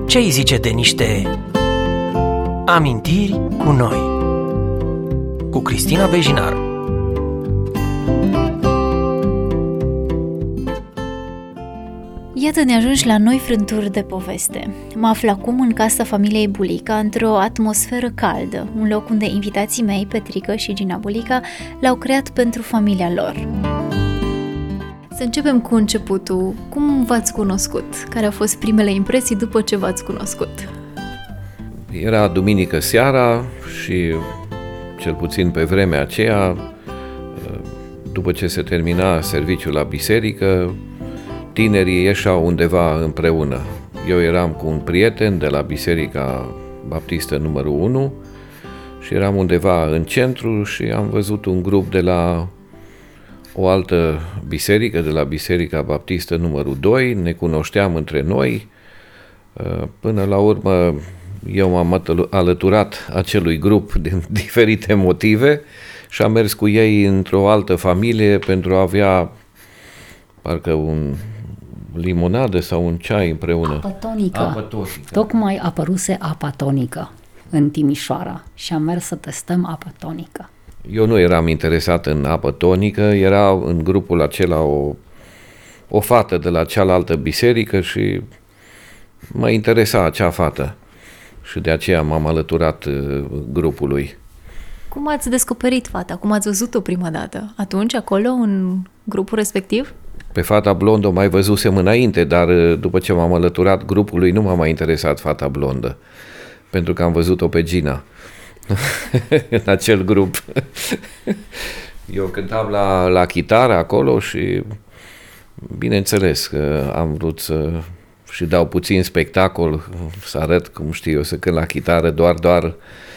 Ce îi zice de niște amintiri cu noi? Cu Cristina Bejinar. Iată, ne ajungi la noi frânturi de poveste. Mă aflu acum în casa familiei Bulica, într-o atmosferă caldă, un loc unde invitații mei, Petrică și Gina Bulica, l-au creat pentru familia lor. Să începem cu începutul. Cum v-ați cunoscut? Care au fost primele impresii după ce v-ați cunoscut? Era duminică seara și, cel puțin pe vremea aceea, după ce se termina serviciul la biserică, tinerii ieșeau undeva împreună. Eu eram cu un prieten de la Biserica Baptistă numărul 1 și eram undeva în centru și am văzut un grup de la o altă biserică, de la Biserica Baptistă numărul 2, ne cunoșteam între noi. Până la urmă eu m-am alăturat acelui grup din diferite motive și am mers cu ei într-o altă familie pentru a avea parcă un limonadă sau un ceai împreună. Apă tonică. Tocmai apăruse apa tonică în Timișoara și am mers să testăm apă tonică. Eu nu eram interesat în apă tonică, era în grupul acela o fată de la cealaltă biserică și mă interesa acea fată și de aceea m-am alăturat grupului. Cum ați descoperit fata? Cum ați văzut-o prima dată? Atunci, acolo, în grupul respectiv? Pe fata blondă o mai văzusem înainte, dar după ce m-am alăturat grupului nu m-a mai interesat fata blondă, pentru că am văzut-o pe Gina în acel grup. Eu cântam la chitară acolo și bineînțeles că am vrut să și dau puțin spectacol, să arăt cum știu eu să cânt la chitară, doar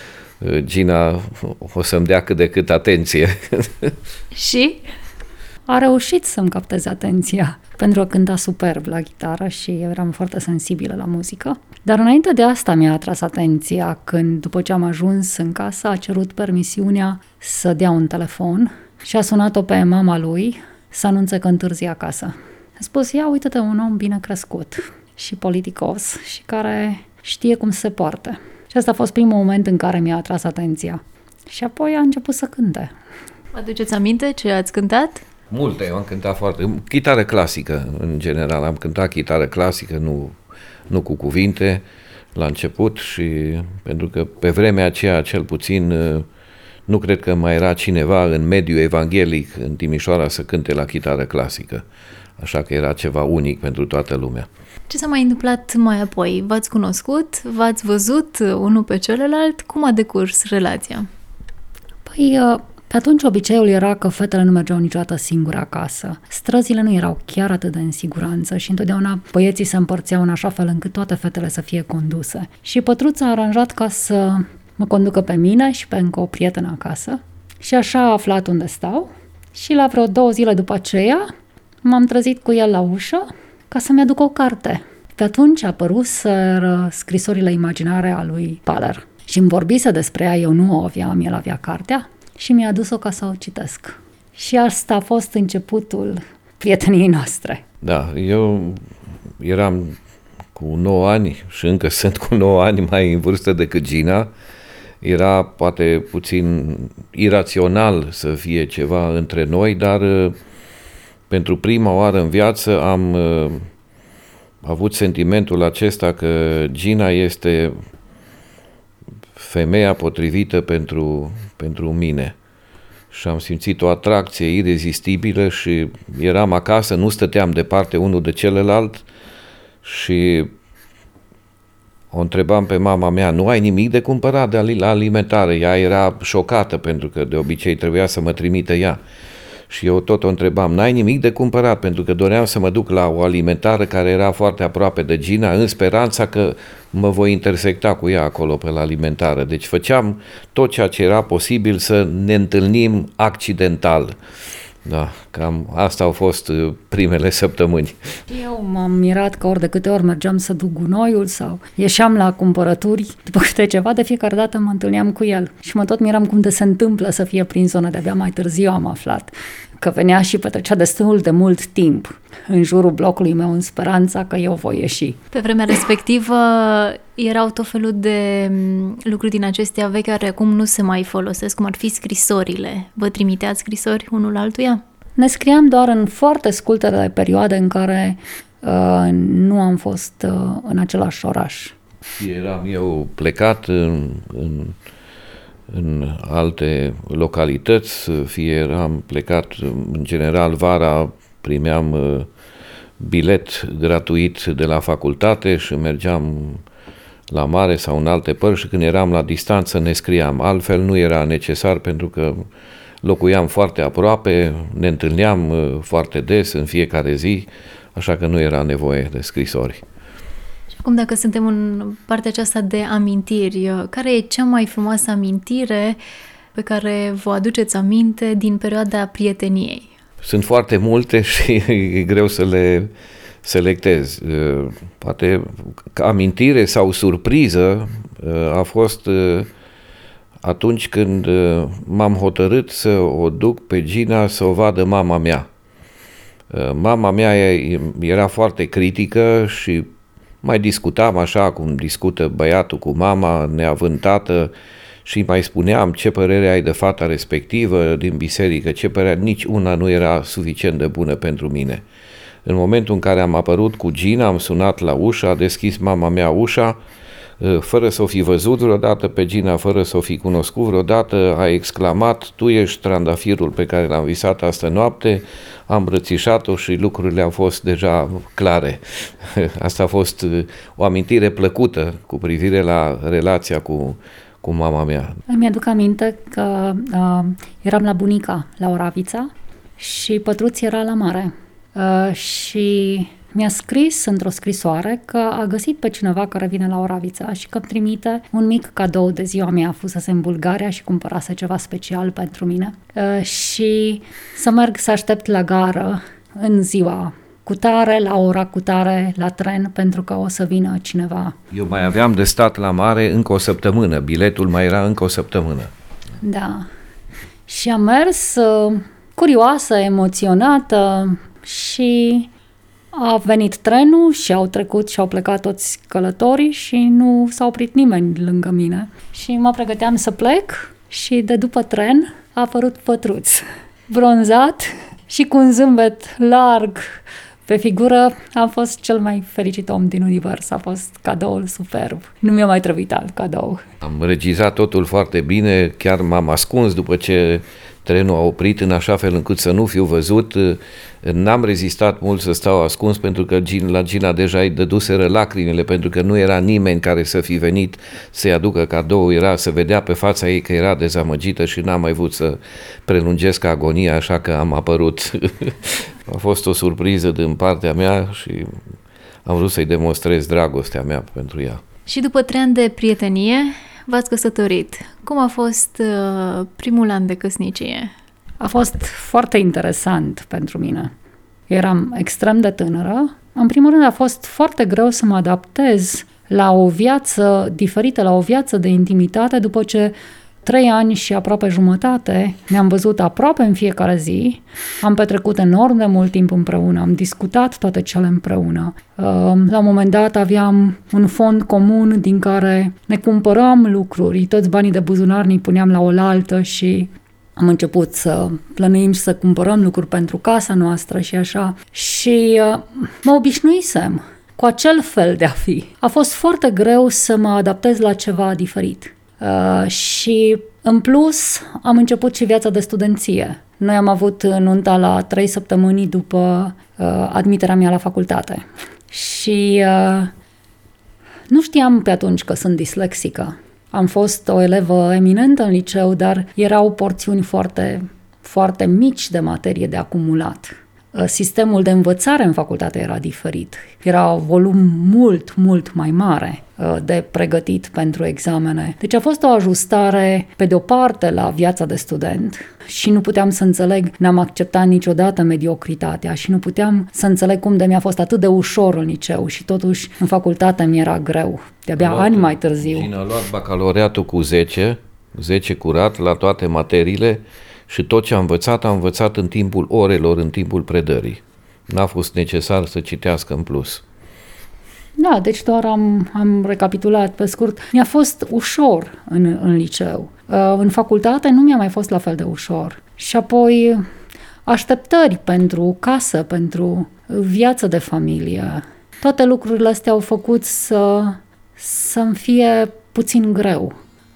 Gina o să-mi dea cât de cât atenție. Și? A reușit să-mi capteze atenția, pentru că cânta superb la chitară și eu eram foarte sensibilă la muzică. Dar înainte de asta mi-a atras atenția când, după ce am ajuns în casă, a cerut permisiunea să dea un telefon și a sunat-o pe mama lui să anunțe că întârzi acasă. A spus, ia uite-te, un om bine crescut și politicos și care știe cum se poartă. Și asta a fost primul moment în care mi-a atras atenția. Și apoi a început să cânte. Vă aduceți aminte ce ați cântat? Multe, eu am cântat foarte... Chitară clasică, în general. Am cântat chitară clasică, nu cu cuvinte, la început și pentru că pe vremea aceea, cel puțin, nu cred că mai era cineva în mediul evanghelic în Timișoara să cânte la chitară clasică. Așa că era ceva unic pentru toată lumea. Ce s-a mai întâmplat mai apoi? V-ați cunoscut? V-ați văzut unul pe celălalt? Cum a decurs relația? Păi, pe atunci obiceiul era că fetele nu mergeau niciodată singure acasă. Străzile nu erau chiar atât de în siguranță și întotdeauna băieții se împărțeau în așa fel încât toate fetele să fie conduse. Și Pătruța a aranjat ca să mă conducă pe mine și pe încă o prietenă acasă. Și așa a aflat unde stau și la vreo 2 zile după aceea m-am trezit cu el la ușă ca să-mi aduc o carte. Pe atunci a apăruseră scrisorile imaginare a lui Paler și îmi vorbise despre ea, eu nu o aveam, el avea cartea și mi-a adus-o ca să o citesc. Și asta a fost începutul prieteniei noastre. Da, eu eram cu 9 ani și încă sunt cu 9 ani mai în vârstă decât Gina. Era poate puțin irațional să fie ceva între noi, dar pentru prima oară în viață am avut sentimentul acesta că Gina este femeia potrivită pentru mine. Și am simțit o atracție irezistibilă și eram acasă, nu stăteam departe unul de celălalt și o întrebam pe mama mea, nu ai nimic de cumpărat de la alimentare? Ea era șocată pentru că de obicei trebuia să mă trimită ea. Și eu tot o întrebam, n-ai nimic de cumpărat? Pentru că doream să mă duc la o alimentară care era foarte aproape de Gina, în speranța că mă voi intersecta cu ea acolo pe la alimentară. Deci făceam tot ceea ce era posibil să ne întâlnim accidental. Da, cam asta au fost primele săptămâni. Eu m-am mirat că ori de câte ori mergeam să duc gunoiul sau ieșeam la cumpărături, după câte ceva, de fiecare dată mă întâlneam cu el. Și mă tot miram cum de se întâmplă să fie prin zonă, de-abia mai târziu am aflat că venea și petrecea destul de mult timp în jurul blocului meu în speranța că eu voi ieși. Pe vremea respectivă erau tot felul de lucruri din acestea vechi care acum nu se mai folosesc, cum ar fi scrisorile. Vă trimiteați scrisori unul altuia? Ne scriam doar în foarte scurtele perioade în care nu am fost în același oraș. Eram eu plecat în alte localități, fie eram plecat, în general vara primeam bilet gratuit de la facultate și mergeam la mare sau în alte părți și când eram la distanță ne scriam. Altfel nu era necesar pentru că locuiam foarte aproape, ne întâlneam foarte des în fiecare zi, așa că nu era nevoie de scrisori. Acum, dacă suntem în partea aceasta de amintiri, care e cea mai frumoasă amintire pe care vă aduceți aminte din perioada prieteniei? Sunt foarte multe și e greu să le selectez. Poate amintire sau surpriză a fost atunci când m-am hotărât să o duc pe Gina să o vadă mama mea. Mama mea era foarte critică și mai discutam așa cum discută băiatul cu mama, neavând tată, și mai spuneam ce părere ai de fata respectivă din biserică, ce părere, nici una nu era suficient de bună pentru mine. În momentul în care am apărut cu Gina, am sunat la ușă, a deschis mama mea ușa, fără să o fi văzut vreodată pe Gina, fără să o fi cunoscut vreodată, a exclamat: tu ești trandafirul pe care l-am visat astă noapte. Am îmbrățișat-o și lucrurile au fost deja clare. Asta a fost o amintire plăcută cu privire la relația cu mama mea. Îmi aduc aminte că eram la bunica la Oravița și Pătruț era la mare și mi-a scris într-o scrisoare că a găsit pe cineva care vine la Oravița și că îmi trimite un mic cadou de ziua mea. Fusese în Bulgaria și cumpărase ceva special pentru mine și să merg să aștept la gară în ziua cutare, la ora cutare, la tren, pentru că o să vină cineva. Eu mai aveam de stat la mare încă o săptămână, biletul mai era încă o săptămână. Da. Și am mers curioasă, emoționată și a venit trenul și au trecut și au plecat toți călătorii și nu s-a oprit nimeni lângă mine. Și mă pregăteam să plec și de după tren a apărut Pătruț, bronzat și cu un zâmbet larg pe figură. Am fost cel mai fericit om din univers, a fost cadoul superb. Nu mi-a mai trebuit alt cadou. Am regizat totul foarte bine, chiar m-am ascuns după ce trenul a oprit în așa fel încât să nu fiu văzut. N-am rezistat mult să stau ascuns pentru că la Gina deja îi dăduseră lacrimile, pentru că nu era nimeni care să fi venit să-i aducă cadou, se vedea pe fața ei că era dezamăgită și n-am mai vrut să prelungesc agonia, așa că am apărut. A fost o surpriză din partea mea și am vrut să-i demonstrez dragostea mea pentru ea. Și după 3 ani de prietenie, v-ați căsătorit. Cum a fost primul an de căsnicie? A fost foarte interesant pentru mine. Eram extrem de tânără. În primul rând a fost foarte greu să mă adaptez la o viață diferită, la o viață de intimitate, după ce 3 ani și aproape jumătate ne-am văzut aproape în fiecare zi, am petrecut enorm de mult timp împreună, am discutat toate cele împreună. La un moment dat aveam un fond comun din care ne cumpăram lucruri, toți banii de buzunar ne puneam la oaltă și am început să plănuim și să cumpărăm lucruri pentru casa noastră și așa. Și mă obișnuisem cu acel fel de a fi. A fost foarte greu să mă adaptez la ceva diferit. Și în plus am început și viața de studenție. Noi am avut nunta la 3 săptămâni după admiterea mea la facultate. Și nu știam pe atunci că sunt dislexică. Am fost o elevă eminentă în liceu, dar erau porțiuni foarte, foarte mici de materie de acumulat. Sistemul de învățare în facultate era diferit. Era un volum mult, mult mai mare de pregătit pentru examene. Deci a fost o ajustare, pe de o parte, la viața de student și nu puteam să înțeleg, n-am acceptat niciodată mediocritatea și nu puteam să înțeleg cum de mi-a fost atât de ușor în liceu și totuși în facultate mi-era greu. De-abia ani mai târziu. Cine a luat bacalaureatul cu 10 curat la toate materiile și tot ce am învățat în timpul orelor, în timpul predării. N-a fost necesar să citească în plus. Da, deci doar am recapitulat pe scurt. Mi-a fost ușor în liceu. În facultate nu mi-a mai fost la fel de ușor. Și apoi așteptări pentru casă, pentru viață de familie. Toate lucrurile astea au făcut să-mi fie puțin greu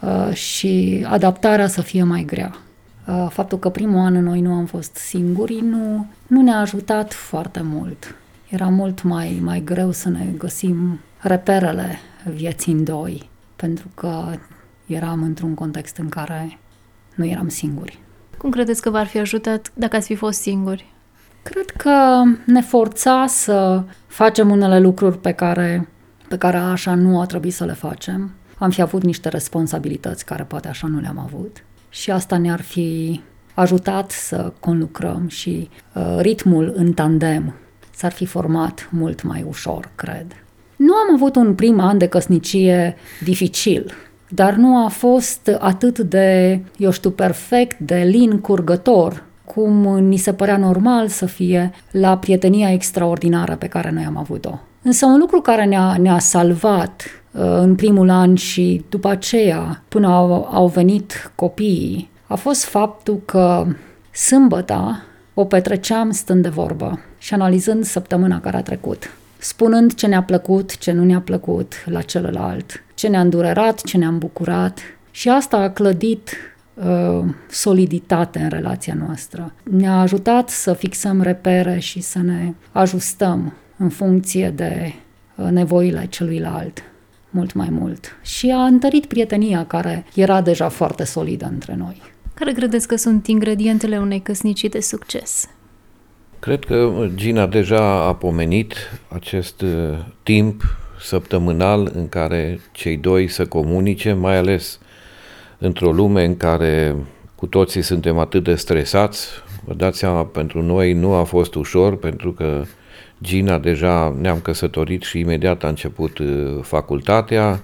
și adaptarea să fie mai grea. Faptul că primul an noi nu am fost singuri nu ne-a ajutat foarte mult. Era mult mai greu să ne găsim reperele vieții în doi, pentru că eram într-un context în care nu eram singuri. Cum credeți că v-ar fi ajutat dacă ați fi fost singuri? Cred că ne forța să facem unele lucruri pe care așa nu a trebuit să le facem. Am fi avut niște responsabilități care poate așa nu le-am avut. Și asta ne-ar fi ajutat să conlucrăm și ritmul în tandem s-ar fi format mult mai ușor, cred. Nu am avut un prim an de căsnicie dificil, dar nu a fost atât de, perfect, de lin curgător, cum ni se părea normal să fie la prietenia extraordinară pe care noi am avut-o. Însă un lucru care ne-a salvat în primul an și după aceea, până au venit copiii, a fost faptul că sâmbăta o petreceam stând de vorbă și analizând săptămâna care a trecut, spunând ce ne-a plăcut, ce nu ne-a plăcut la celălalt, ce ne-a îndurerat, ce ne-a îmbucurat, și asta a clădit soliditate în relația noastră. Ne-a ajutat să fixăm repere și să ne ajustăm în funcție de nevoile celuilalt mult mai mult. Și a întărit prietenia care era deja foarte solidă între noi. Care credeți că sunt ingredientele unei căsnicii de succes? Cred că Gina deja a pomenit acest timp săptămânal în care cei doi să comunice, mai ales într-o lume în care cu toții suntem atât de stresați. Vă dați seama, pentru noi nu a fost ușor, pentru că Gina deja ne-am căsătorit și imediat a început facultatea,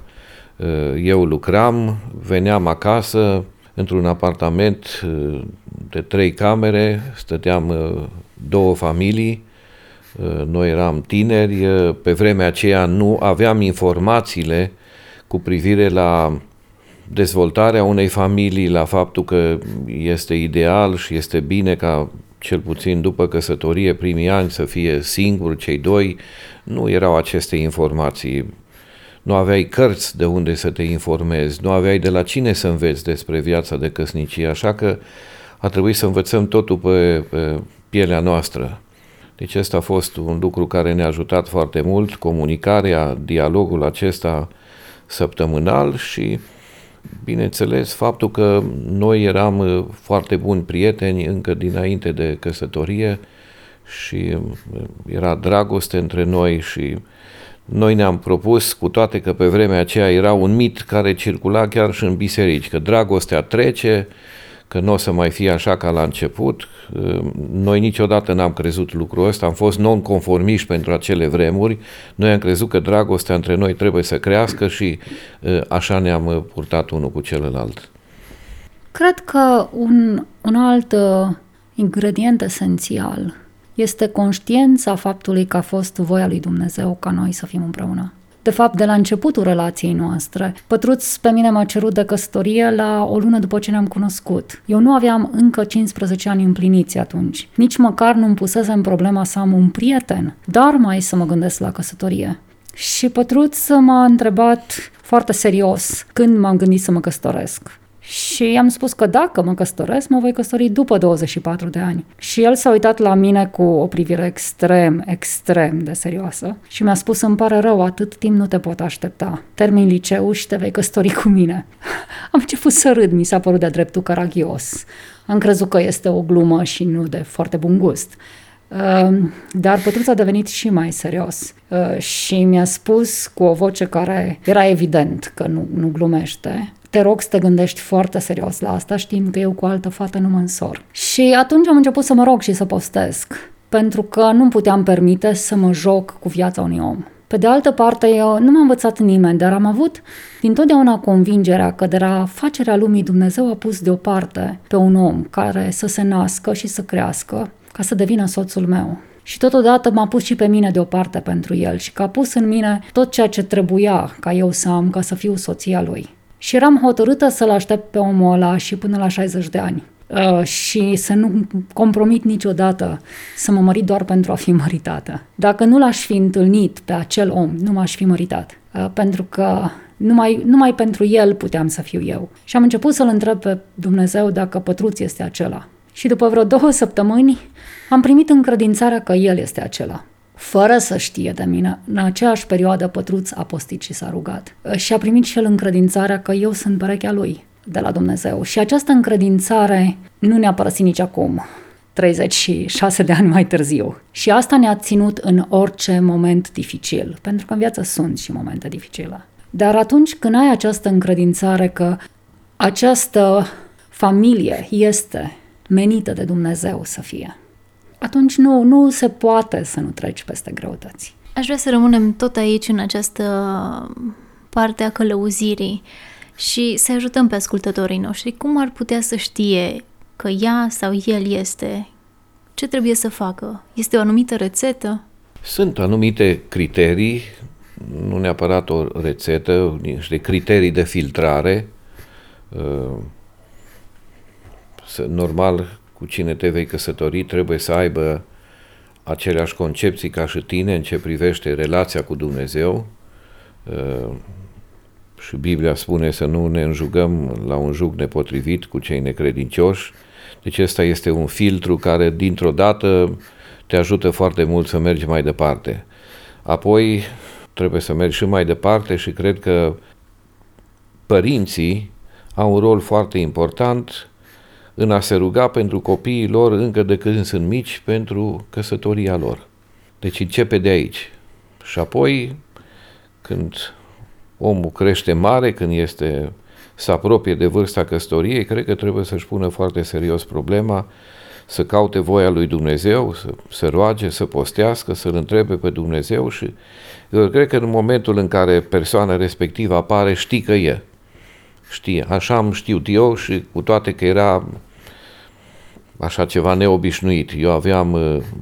eu lucram, veneam acasă într-un apartament de 3 camere, stăteam 2 familii, noi eram tineri, pe vremea aceea nu aveam informațiile cu privire la dezvoltarea unei familii, la faptul că este ideal și este bine ca cel puțin după căsătorie, primii ani, să fie singuri cei doi. Nu erau aceste informații. Nu aveai cărți de unde să te informezi, nu aveai de la cine să înveți despre viața de căsnicie, așa că a trebuit să învățăm totul pe pielea noastră. Deci ăsta a fost un lucru care ne-a ajutat foarte mult, comunicarea, dialogul acesta săptămânal și, bineînțeles, faptul că noi eram foarte buni prieteni încă dinainte de căsătorie și era dragoste între noi și noi ne-am propus, cu toate că pe vremea aceea era un mit care circula chiar și în biserici, că dragostea trece, că nu o să mai fie așa ca la început. Noi niciodată n-am crezut lucrul ăsta, am fost non-conformiști pentru acele vremuri, noi am crezut că dragostea între noi trebuie să crească și așa ne-am purtat unul cu celălalt. Cred că un alt ingredient esențial este conștiința faptului că a fost voia lui Dumnezeu ca noi să fim împreună. De fapt, de la începutul relației noastre, Pătruț pe mine m-a cerut de căsătorie la o lună după ce ne-am cunoscut. Eu nu aveam încă 15 ani împliniți atunci. Nici măcar nu-mi pusesem problema să am un prieten, dar mai să mă gândesc la căsătorie. Și Pătruț m-a întrebat foarte serios când m-am gândit să mă căsătoresc. Și i-am spus că dacă mă căsătoresc, mă voi căsători după 24 de ani. Și el s-a uitat la mine cu o privire extrem de serioasă și mi-a spus: îmi pare rău, atât timp nu te pot aștepta. Termin liceu și te vei căsători cu mine. Am început să râd, mi s-a părut de-a dreptul caragios. Am crezut că este o glumă și nu de foarte bun gust. Dar Pătruț a devenit și mai serios și mi-a spus cu o voce care era evident că nu glumește: te rog să te gândești foarte serios la asta, știind că eu cu altă fată nu mă însor. Și atunci am început să mă rog și să postesc, pentru că nu puteam permite să mă joc cu viața unui om. Pe de altă parte, eu nu m-a învățat nimeni, dar am avut dintotdeauna convingerea că de la facerea lumii Dumnezeu a pus deoparte pe un om care să se nască și să crească ca să devină soțul meu. Și totodată m-a pus și pe mine deoparte pentru el și că a pus în mine tot ceea ce trebuia ca eu să am ca să fiu soția lui. Și eram hotărâtă să-l aștept pe omul ăla și până la 60 de ani. Și să nu compromit niciodată să mă mărit doar pentru a fi măritată. Dacă nu l-aș fi întâlnit pe acel om, nu m-aș fi măritat. Pentru că numai pentru el puteam să fiu eu. Și am început să-l întreb pe Dumnezeu dacă Pătruț este acela. Și după vreo 2 săptămâni am primit încredințarea că el este acela. Fără să știe de mine, în aceeași perioadă Pătruț a postit și s-a rugat. Și a primit și el încredințarea că eu sunt perechea lui de la Dumnezeu. Și această încredințare nu ne-a părăsit nici acum, 36 de ani mai târziu. Și asta ne-a ținut în orice moment dificil, pentru că în viață sunt și momente dificile. Dar atunci când ai această încredințare că această familie este menită de Dumnezeu să fie, atunci nu se poate să nu treci peste greutăți. Aș vrea să rămânem tot aici, în această parte a călăuzirii și să ajutăm pe ascultătorii noștri. Cum ar putea să știe că ea sau el este? Ce trebuie să facă? Este o anumită rețetă? Sunt anumite criterii, nu neapărat o rețetă, niște criterii de filtrare. Normal, cu cine te vei căsători trebuie să aibă aceleași concepții ca și tine în ce privește relația cu Dumnezeu. Și Biblia spune să nu ne înjugăm la un jug nepotrivit cu cei necredincioși. Deci ăsta este un filtru care dintr-o dată te ajută foarte mult să mergi mai departe. Apoi trebuie să mergi și mai departe și cred că părinții au un rol foarte important în a se ruga pentru copiii lor încă de când sunt mici pentru căsătoria lor. Deci începe de aici. Și apoi, când omul crește mare, când se apropie de vârsta căsătoriei, cred că trebuie să-și pună foarte serios problema, să caute voia lui Dumnezeu, să se roage, să postească, să-L întrebe pe Dumnezeu și eu cred că în momentul în care persoana respectivă apare, știi că e. Știe. Așa am știut eu și cu toate că era așa ceva neobișnuit. Eu aveam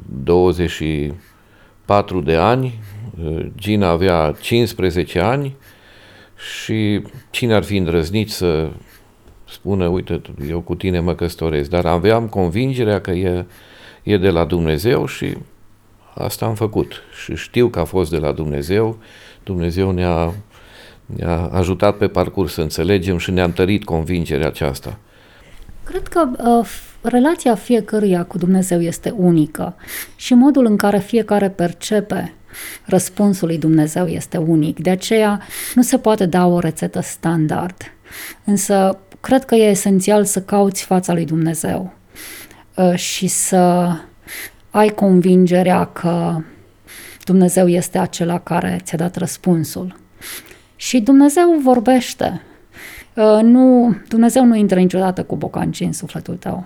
24 de ani, Gina avea 15 ani și cine ar fi îndrăznit să spună, uite, eu cu tine mă căsătoresc, dar aveam convingerea că e de la Dumnezeu și asta am făcut. Și știu că a fost de la Dumnezeu, Dumnezeu ne-a ajutat pe parcurs să înțelegem și ne-a întărit convingerea aceasta. Cred că relația fiecăruia cu Dumnezeu este unică și modul în care fiecare percepe răspunsul lui Dumnezeu este unic. De aceea nu se poate da o rețetă standard. Însă cred că e esențial să cauți fața lui Dumnezeu și să ai convingerea că Dumnezeu este acela care ți-a dat răspunsul. Și Dumnezeu vorbește. Dumnezeu nu intră niciodată cu bocanci în sufletul tău.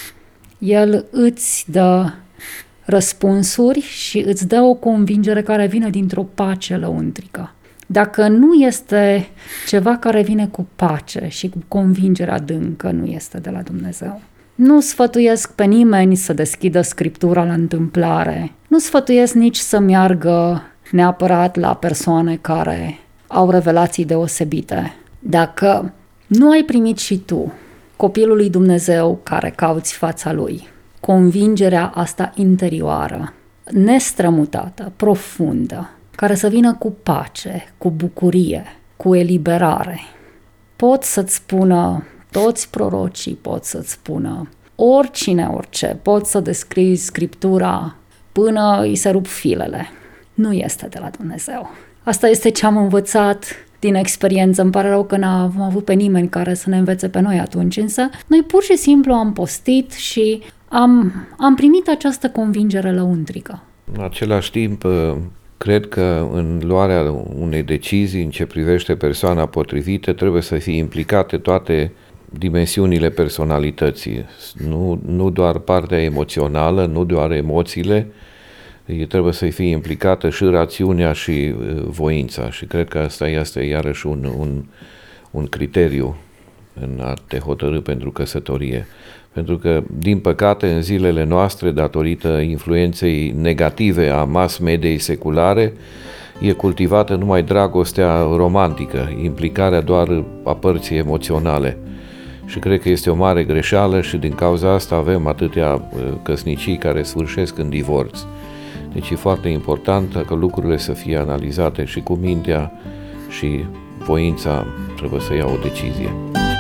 El îți dă răspunsuri și îți dă o convingere care vine dintr-o pace lăuntrică. Dacă nu este ceva care vine cu pace și cu convingere adâncă, nu este de la Dumnezeu. Nu sfătuiesc pe nimeni să deschidă Scriptura la întâmplare. Nu sfătuiesc nici să meargă neapărat la persoane care au revelații deosebite. Dacă nu ai primit și tu, copilul lui Dumnezeu care cauți fața lui, convingerea asta interioară, nestrămutată, profundă, care să vină cu pace, cu bucurie, cu eliberare, pot să-ți spună toți prorocii, pot să-ți spună oricine, orice, pot să descrii Scriptura până îi se rup filele. Nu este de la Dumnezeu. Asta este ce am învățat din experiență. Îmi pare rău că n-am avut pe nimeni care să ne învețe pe noi atunci, însă noi pur și simplu am postit și am primit această convingere lăuntrică. În același timp, cred că în luarea unei decizii în ce privește persoana potrivită trebuie să fie implicate toate dimensiunile personalității, nu doar partea emoțională, nu doar emoțiile, trebuie să fie implicată și rațiunea și voința și cred că asta este iarăși un criteriu în a te hotărî pentru căsătorie. Pentru că, din păcate, în zilele noastre, datorită influenței negative a mass mediei seculare, e cultivată numai dragostea romantică, implicarea doar a părții emoționale. Și cred că este o mare greșeală și din cauza asta avem atâtea căsnicii care sfârșesc în divorț. Deci e foarte important că lucrurile să fie analizate și cu mintea și voința trebuie să ia o decizie.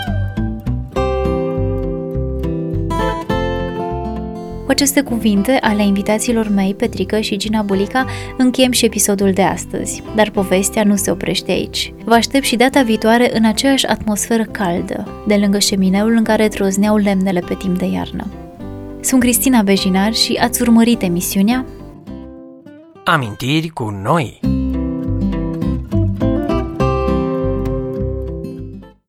Cu aceste cuvinte ale invitațiilor mei, Petrică și Gina Bulica, încheiem și episodul de astăzi. Dar povestea nu se oprește aici. Vă aștept și data viitoare în aceeași atmosferă caldă, de lângă șemineul în care trozneau lemnele pe timp de iarnă. Sunt Cristina Bejinar și ați urmărit emisiunea Amintiri cu noi.